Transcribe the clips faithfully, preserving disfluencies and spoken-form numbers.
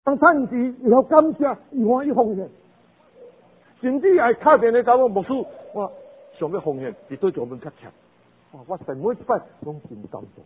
当趁时以后感谢，伊欢喜奉献，甚至还敲电话甲我牧师，我想要奉献，伫对上面较强。哇！我神每一摆拢真感动，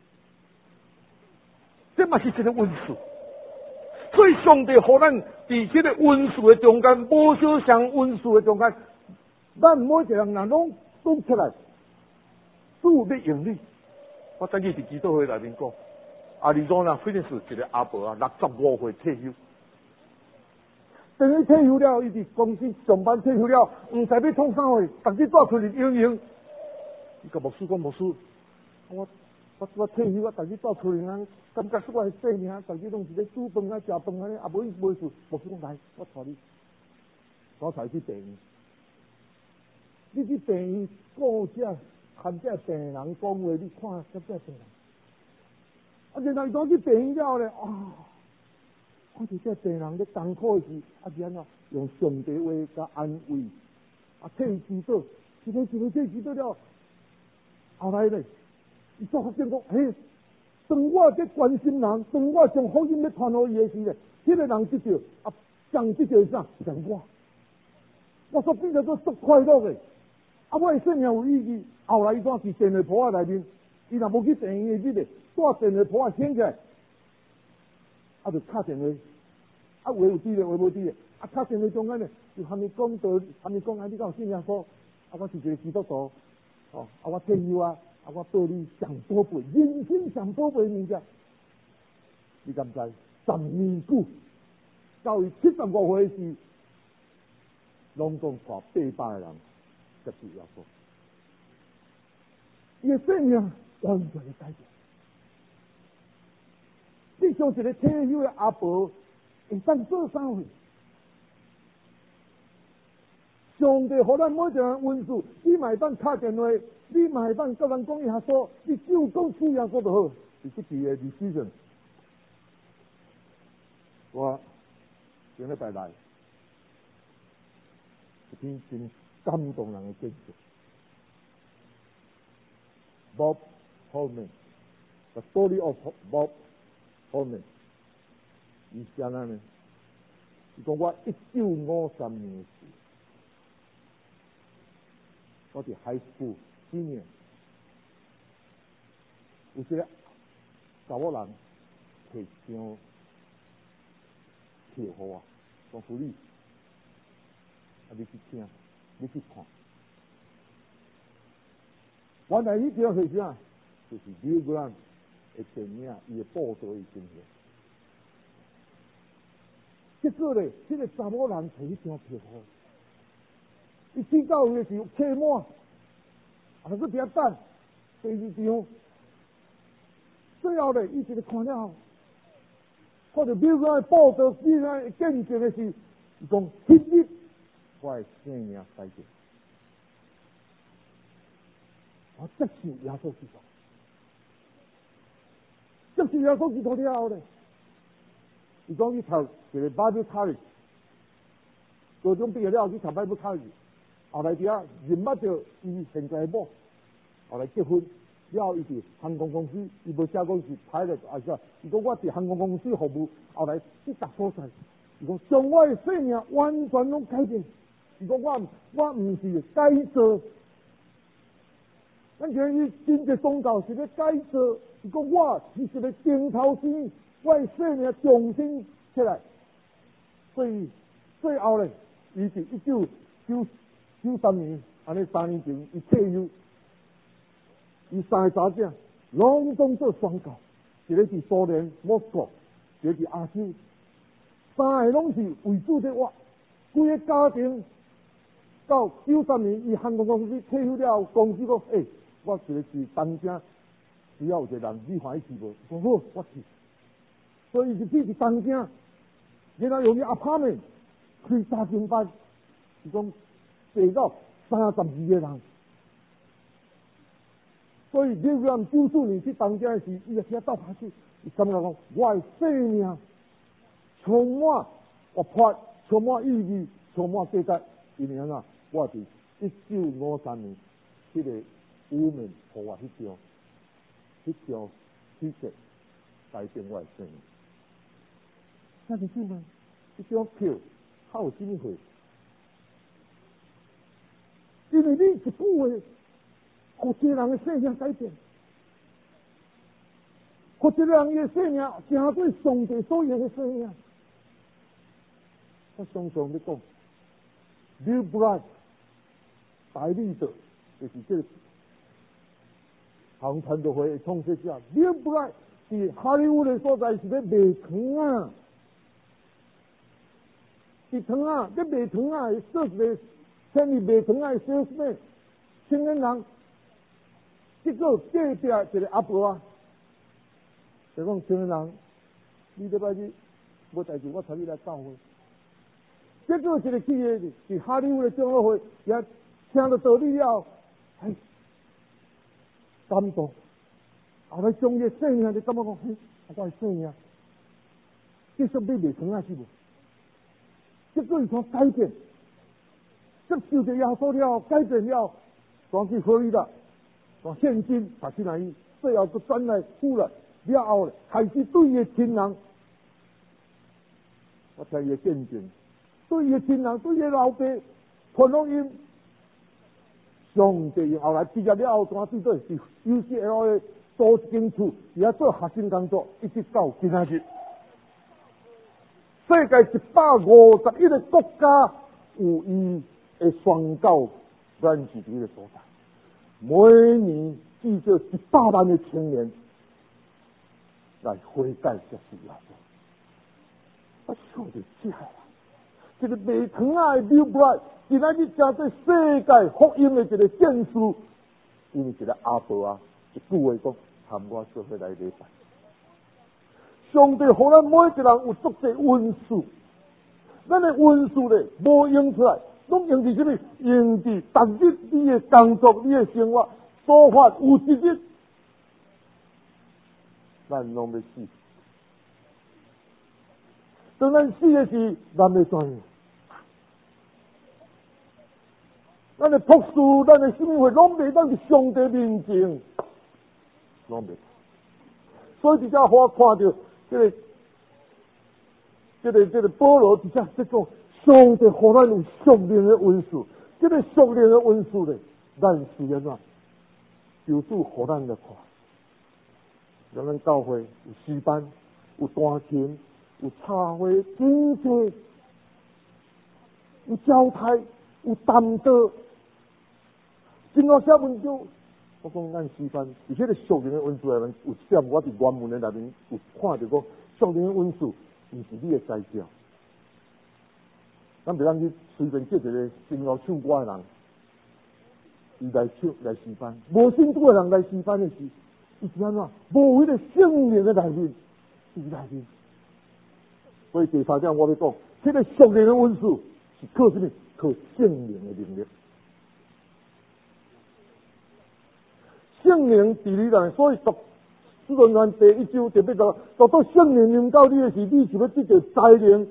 这嘛是一个温数。所以上帝互咱伫这个温数的中间，无小上温数的中间，咱每一个人若拢讲出来，主要用你。我昨日伫基督会内面讲，阿里佐那菲利斯一个阿伯啊，六十五岁退休。等于退休了，伊伫公司上班退休了，唔知要创啥货，逐日带出去营营。伊甲牧师讲，牧师，我我我退休啊，逐日带出去啊，感觉说我的生命，逐日拢是咧煮饭啊、食饭安尼，啊无伊袂事。牧师讲来，我带你，我带去病院。你去病院顾这看这病人讲话，你看这这病人。啊，然后伊讲去病院了咧，啊。看到这病人咧艰苦的时，啊是安怎用上帝话甲安慰，啊替伊祈祷，一个一个替伊祈祷了，后来咧，伊才发现讲，嘿，当我在关心人，当我将福音咧传互伊的时咧，迄、那个人得着，啊，将得着啥？像我，我所变得做足快乐的，啊，我的生命有意义。后来伊怎伫电话簿啊内面，伊若无去病院的日咧，带电话簿啊掀起来。啊，就敲电话，啊，话有滴咧，话无滴咧，啊，敲电话中间咧，就喊你讲道，喊你讲啊，你敢有信仰所？啊，我是一个基督徒，哦，啊，我退休啊，啊，我报你上宝贝，人生上宝贝物件，你敢知？十年久，到伊七十五岁时，拢共带八百个人接受耶稣，伊的生命完全的改变。你像一个退休的阿婆，会当做啥货？上帝互咱每一个人温数，你嘛会当敲电话，你嘛会当甲人讲一下说，你就讲主耶稣就好。是这期的 decision， 我上礼拜来，一篇真感动人的见证。Bob Holman, the story of Bob Holman， 伊是安怎呢？伊讲我一九五三年时，我伫海school几年，有一个查某人摕张票互我，讲福利，啊你去听，你去看。原来迄条是啥？就是Bill Graham的电影，伊的报道伊经验。结果咧，这个查某人摕迄张票互，伊去到位的时候客满，啊，佮伫遐等第二张，最后咧，伊一个看了后，看到Bill Graham的报道，Bill Graham的见证的时，伊讲迄日我的生命改变。我接受耶稣基督，接受耶稣基督了后咧，伊讲伊读一个 Bible College， 高中毕业了后去读 Bible College， 后来伫遐认捌着伊现在的某，后来结婚了后，伊伫航空公司，伊无写讲是 pilot， 啊是啊，伊讲我伫航空公司服务，后来去达所在，伊讲将我的生命完全拢改变，伊讲我我毋是改造。咱像伊真正宗教是咧改造，伊讲我是一个顶头生，我的生命重新起来。所以最后咧，伊是一九九九三年，安尼三年前，伊退休，伊三个查囝拢总做宣教，一个是苏联莫斯科，一个是亚洲，三个拢是为主在活，规个家庭到九三年，伊航空公司退休了后，公司讲诶。我一个是东京，只要有一个人，你欢喜去无？讲好，我去。所以就去去东京，然后用伊阿帕面开三更班，是讲坐到三十二个人。所以你讲九四年去东京的时，伊就听倒下去，伊感觉讲我的生命充满活泼，充满意义，充满价值。因为安怎，我是一九五三年迄、那个。有面互我迄张，迄张气质改变我的生命。 那你信吗？这张票还有什么会？因为你一句话，互一个人的生命改变，互一个人的生命成对上帝所有的生命。我常常咧讲 ，Bill Bright 大力者就是这个航团的会创设者 ，Bill Bright 是哈利屋的所在是咧卖糖啊，是糖啊，咧卖糖啊，做一个生意卖糖啊的 salesman， 青年人，结果隔壁一个阿婆啊，就讲青年人，你礼拜日无代志，我带你来教会。结果一个企业是哈利屋的长老会，也听到道理了，哎，感动，后来将伊的生命就感觉讲，嘿，我的生命继续要卖糖啊是无？结果伊从改变，接受着耶稣了，改变了，转去佛利达，把现金把进来伊，最后就转来富了，了后咧，开始对伊的亲人，我听伊的见证。对伊亲人，对伊老爸，传福音，上帝后来毕业了后，转去做是 U C L A 租一间厝，而且做核心工作，一直到今仔日。世界一百五十一个国家有伊的宣教专辑伫个所在，每年至少一百万的青年来悔改接受耶稣，我想着这样。一个卖糖啊的 Bill Bright， 今仔日正对世界福音的一个建树，因为一个阿婆啊，一句话讲，喊我做伙来礼拜。上帝互咱每一个人有足侪恩赐，咱的恩赐咧无用出来，拢用伫什么？用伫逐日你的工作、你的生活，所发有一日，咱拢要死。当咱死的时，咱要怎样？咱的朴素，咱的生活，拢袂当伫上帝面前，拢袂。所以，伫遮互我看到这个、这个、这个保罗伫遮即讲，上帝互咱有属灵的恩赐，这个属灵的恩赐咧，咱是安怎？求主互咱来看，让咱教会有诗班，有弹琴，有茶会，真济，有教台，有担当。真好写文章，我讲咱师范，而且个属灵的恩赐内面有写，我伫原文的内面有看到讲，属灵的恩赐毋是你的才调，咱袂当去随便叫一个真好唱歌的人，伊来唱来师范，无信主的人来师范的时，伊是安怎？无迄个圣灵的内面，伊内面。所以第三点我要讲，这个属灵的恩赐是靠什么？靠圣灵的能力。圣灵伫你内，所以读使徒行第一章特别讲，读到圣灵临到你的时，你想要得到灾灵。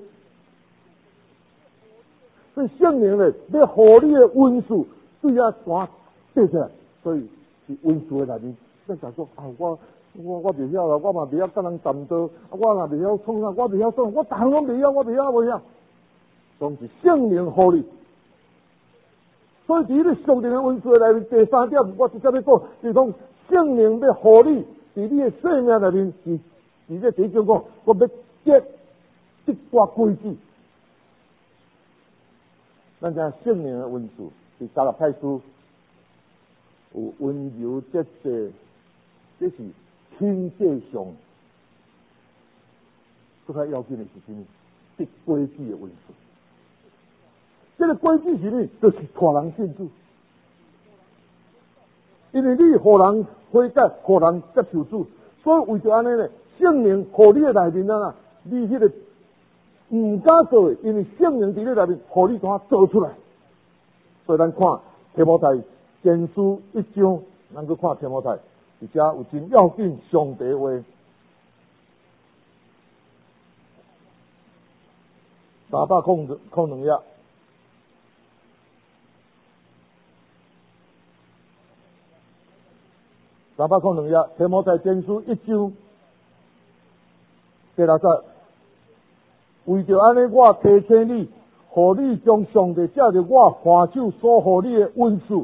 所以圣灵咧，要互你的恩赐对啊传带出来，所以是恩赐的内面。咱讲说啊，我我我袂晓啦，我嘛袂晓甲人谈道，啊，我嘛袂晓创啥，我袂晓创，我逐项拢袂晓，我袂晓，袂晓，拢是圣灵互你。所以伫咧属灵的恩赐内面，第三点我直接要讲，就是讲圣灵要互你伫你的生命内面是，伫咧第一种讲，我要结得挂规矩。咱讲圣灵的恩赐，是加勒派书有温柔节制，这是亲切上，更较要紧的是什么？得规矩的恩赐。这个规矩是呢，就是托人信主，因为你互人悔改，互人接受主，所以为着安尼呢，圣灵互你的内面啊，你迄个唔敢做的，因为圣灵伫你内面，互你怎做出来。所以咱看提摩太前书一章，咱去看提摩太，而且有真要紧上帝话。三百空空两页。三百空两页，提摩太前书一章第六节， 为着安尼，我提醒你，互你将上帝借着我番手所互你的恩赐，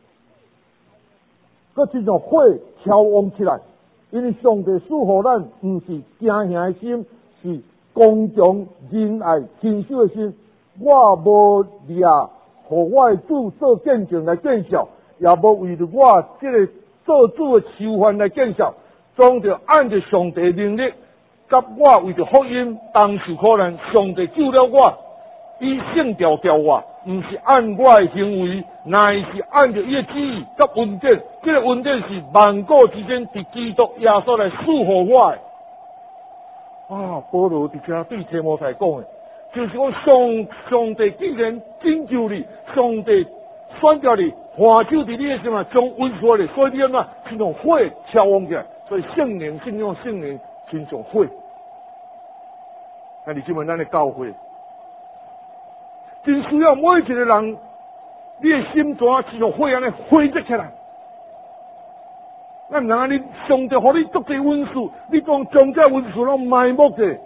搁这种火调旺起来。因为上帝赐予咱毋是惊吓的心，是刚强、仁爱、亲守的心。我无掠互我的主做见证来见笑，也无为着我这个做主的囚犯来见笑，总着按着上帝的能力，甲我为着福音当受苦难，上帝救了我，以圣调调我，毋是按我的行为，乃是按着伊的旨意甲恩典。这个恩典是万古之间伫基督耶稣来赐予我的。啊，保罗伫遮对提摩太讲的，就是讲上上帝既然拯救你，上帝选调你，换手伫你的心啊，将恩赐你，所以你安怎亲像火烧旺起来，所以圣灵信用圣灵亲像火。那你即问咱的教会，真需要每一个人，你的心怎啊亲像火安尼火热起来。咱毋通安尼，上帝互你足侪恩赐，你讲将这恩赐拢埋没者。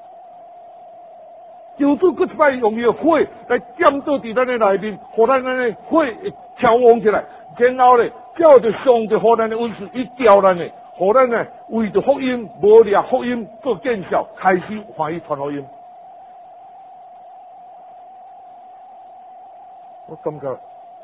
求主搁一摆用伊的火来点倒伫咱的内面，互咱安尼火会调旺起来，然后咧，照着上帝互咱的恩赐，伊调咱的，互咱呢为着福音，无掠福音做见效，开始欢喜传福音。我感觉，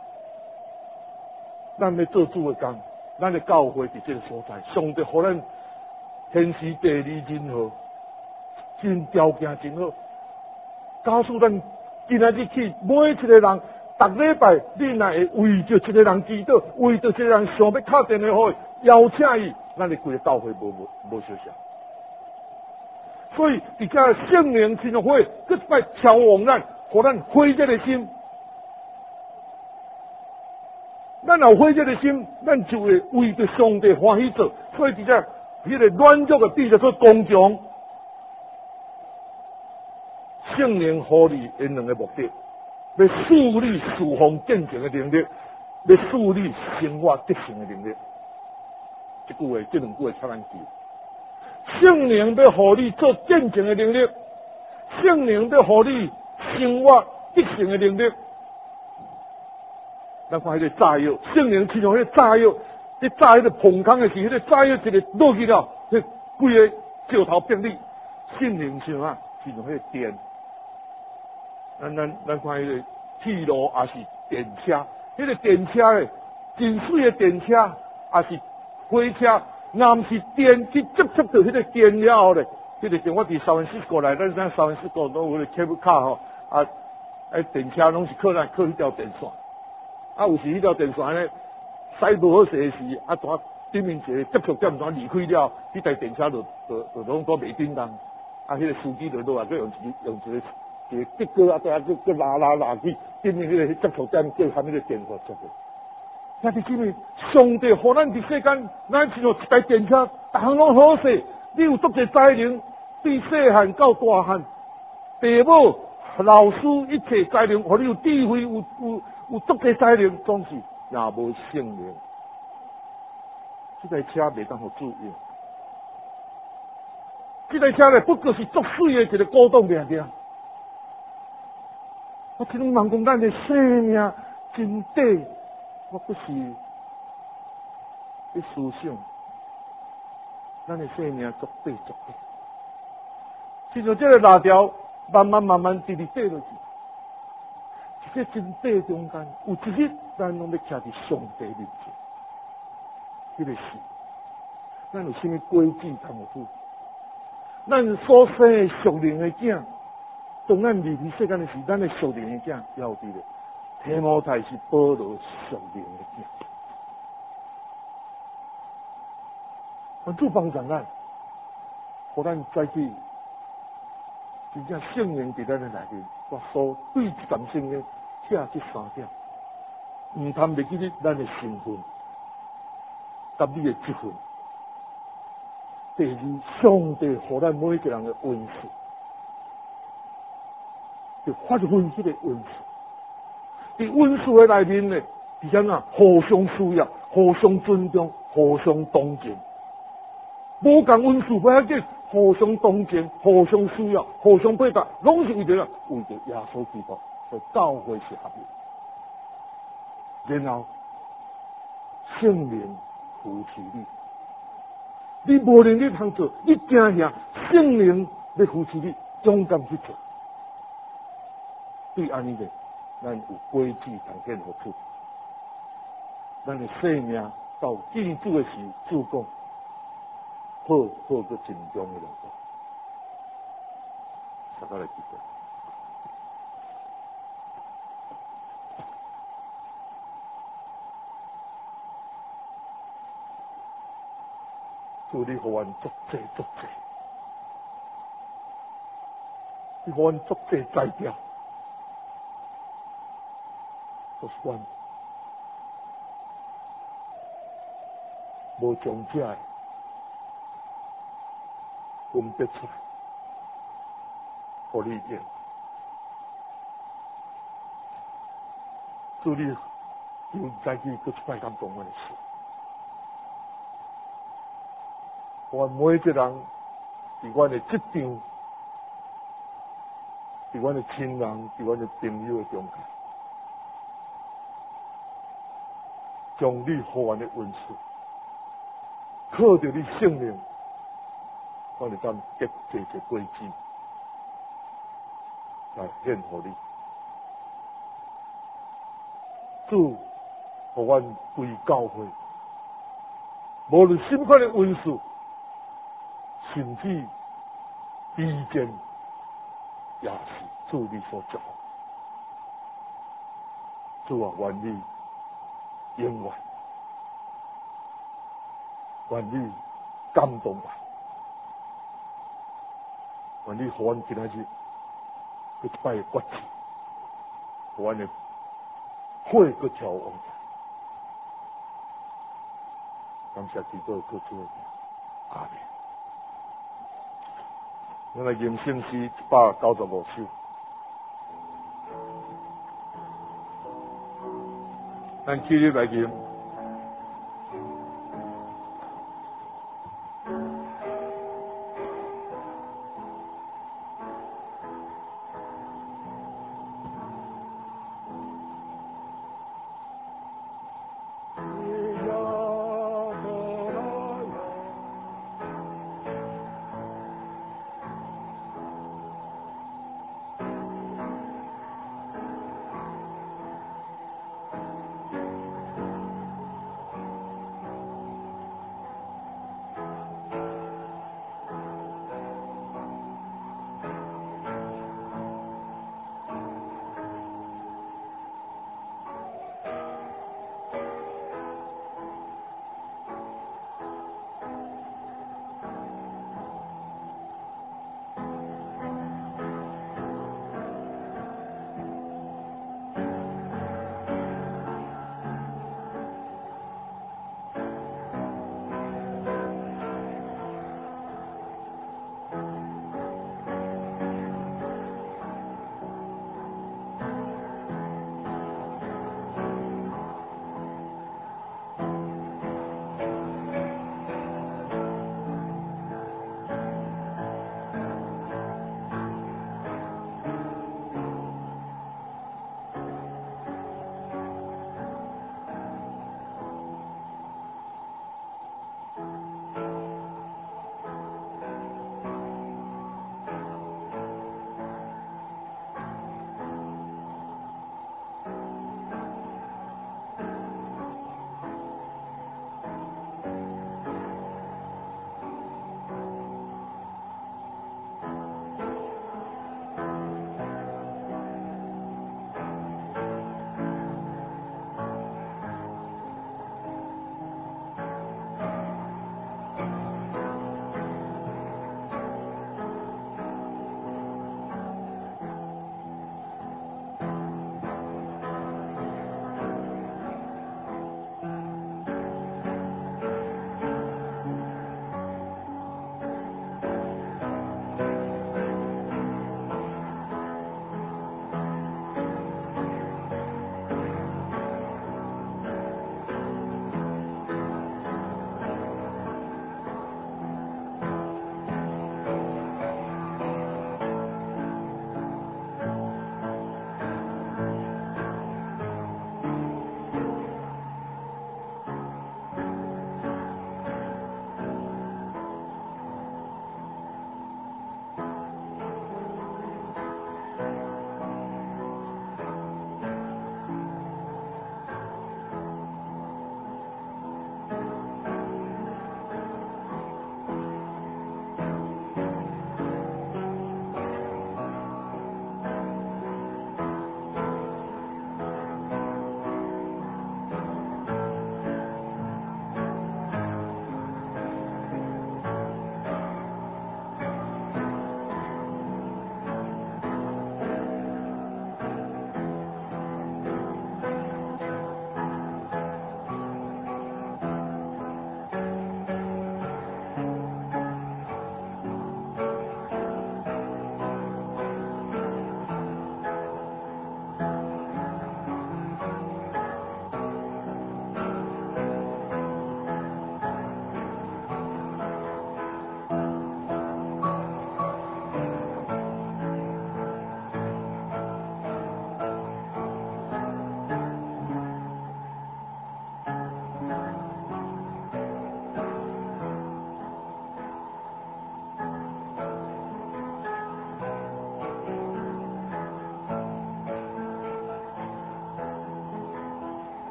咱要做主的工。咱的教会伫这个所在，上帝互咱天时地利人和，真条件真好。告诉咱今仔日起，每一个人，逐礼拜你若会为着一个人祈祷，为着一个人想要敲电话给邀请伊，咱的规个教会无无无相像。所以伫遮圣灵亲像火，搁一摆调旺咱，互咱火热的心。咱有火热的心，咱就会为着上帝欢喜做。所以伫遮迄个软弱的必须做刚强。圣灵互你因两个目的，要赐你侍奉见证的能力，要赐你生活得胜的能力。这句话，这两句话超难记。圣灵要互你做见证的能力，圣灵要互你生活得胜的能力。咱看迄个炸药，圣灵亲像迄个炸药，你炸迄个碰空的时，迄个炸药一个落去了，迄规个石头变绿。圣灵像啊，亲像迄个电。咱咱咱看迄个铁路也是电车，迄个电车咧，真水的电车也是火车，若毋是电去接触到迄个电了后咧，迄个电我伫三藩市过来，咱咱三藩市过拢有个 cable car 吼，啊，啊电车拢是靠咱靠迄条电线。啊，有时迄条电线咧，驶无好势时，啊，怎顶面一个接触点怎离开了，迄台电车就就就拢都袂叮当。啊，迄个司机就落来，佮用一用一个一个结果啊，再啊，佮佮拉拉拉去顶面迄个接触点，叫含迄个电话出去。那是因为上帝互咱伫世间，咱是像一台电车，逐项拢好势。你有足侪才能，对细汉到大汉，父母、老师一切才能，互你有智慧，有有。有足个才能，总是也无圣灵。这台车袂当互主用。这台车咧，不过是足水的一个古董命命。我听人讲咱的生命真短，我不是去思想，咱的生命足短足短。亲像这个蜡条，慢慢慢慢直直短落去。这真短中间，有一日咱拢要徛伫上帝面前，迄、那个是，咱有啥物规矩通有做？咱所生的属灵的囝，当咱离开世间的时，咱的属灵的囝要伫咧。提摩太是保罗属灵的囝，帮助帮助咱，互咱再去真正圣灵伫咱的内面，我所对一站圣经。写这三点，唔通袂记得咱的身份，甲你的职分。第二，上帝互咱每一个人的恩赐，就发挥这个恩赐。伫恩赐的内面呢，是怎啊？互相需要，互相尊重，互相同情。无共恩赐，不要紧， 互相同情、互相需要、互相配搭，拢是为着为着耶稣基督的教会是合一。然后圣灵扶持你，你无能力通做，你惊遐圣灵要扶持你，勇敢去做。对安尼的，咱有规矩通见好处。咱的生命到见主的时，主讲好好个尽忠的劳动，大家来记得。主你互阮足济足济，你互阮足济代表，就是阮无将这个分别出来，互你见。主你又再去搁一摆感动阮的事。我每一个人，伫阮的职场，伫阮的亲人，伫阮的朋友的中间，将你互阮的恩赐，靠着你圣灵，我哋当结这个规矩来献互你。主，互阮归教会，无论什么款的恩赐。甚至低贱也是主你所祝福。主啊，愿你永远，愿你感动我，愿你互阮今仔日去一摆的决志，互阮的火去调旺。感谢基督各主的阿门。咱来吟圣诗一百九十五首，咱继续来吟。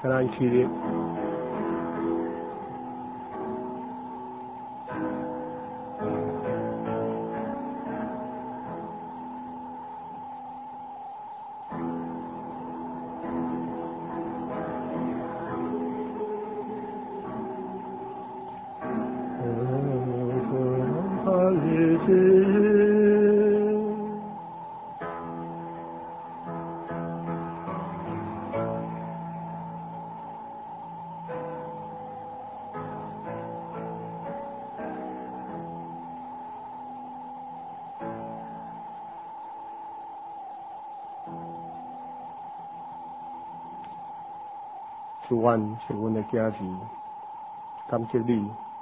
跟咱起立。主愿是阮的家己，感谢你。